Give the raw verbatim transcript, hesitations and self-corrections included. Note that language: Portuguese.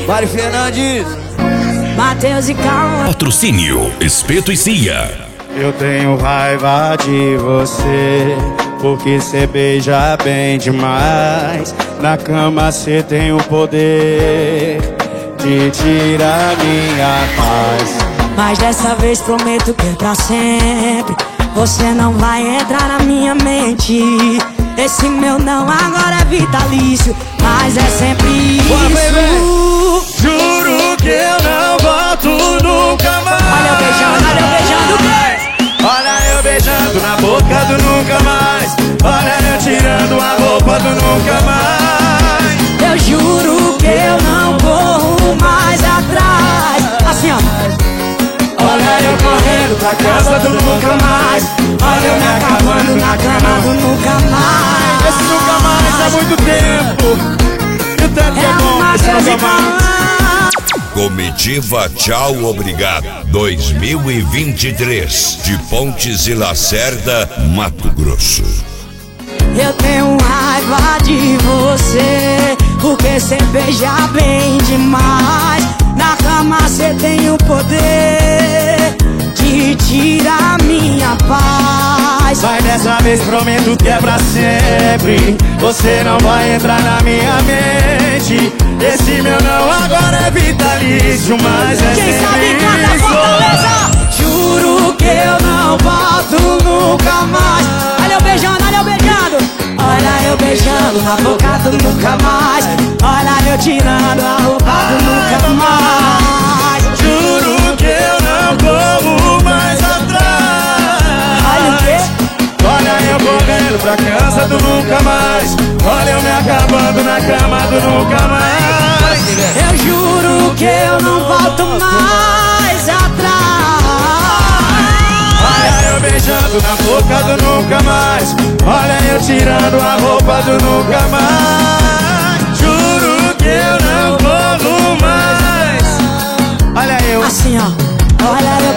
Mari Fernandes, Matheus e Calma. Patrocínio Espeto e Cia. Eu tenho raiva de você, porque cê beija bem demais. Na cama cê tem o poder de tirar minha paz. Mas dessa vez prometo que é pra sempre. Você não vai entrar na minha mente. Esse meu não agora é vitalício, mas é sempre isso. Bora, baby. Juro que eu não volto nunca mais. Olha eu beijando, olha eu beijando o quê? Olha eu beijando na boca do nunca mais. Olha eu tirando a roupa do nunca mais. Eu juro que eu não corro mais atrás. Assim ó. Olha eu correndo pra casa do nunca mais. Olha eu me acabando na cama do nunca mais. Esse nunca mais há muito tempo. E o tanto que é bom esse nunca mais. Comitiva Tchau Obrigado dois mil e vinte e três, de Pontes e Lacerda, Mato Grosso. Eu tenho raiva de você, porque cê beija bem demais. Na cama cê tem o poder de tirar minha paz. Mas dessa vez prometo que é pra sempre. Você não vai entrar na minha mente. Esse meu não agora é vitalício, mas é Quem sempre sabe canta isso. Fortaleza. Juro que eu não volto nunca mais. Olha eu beijando, olha eu beijando. Olha eu beijando na boca do nunca mais. Olha eu tirando a roupa do nunca mais. Juro que eu não corro mais atrás. Olha o quê? Olha eu correndo pra casa do nunca mais. Olha eu me acabando na cama do nunca mais. Eu juro que eu não volto mais atrás. Olha eu beijando na boca do nunca mais. Olha eu tirando a roupa do nunca mais. Juro que eu não corro mais. Olha eu. Assim ó. Olha eu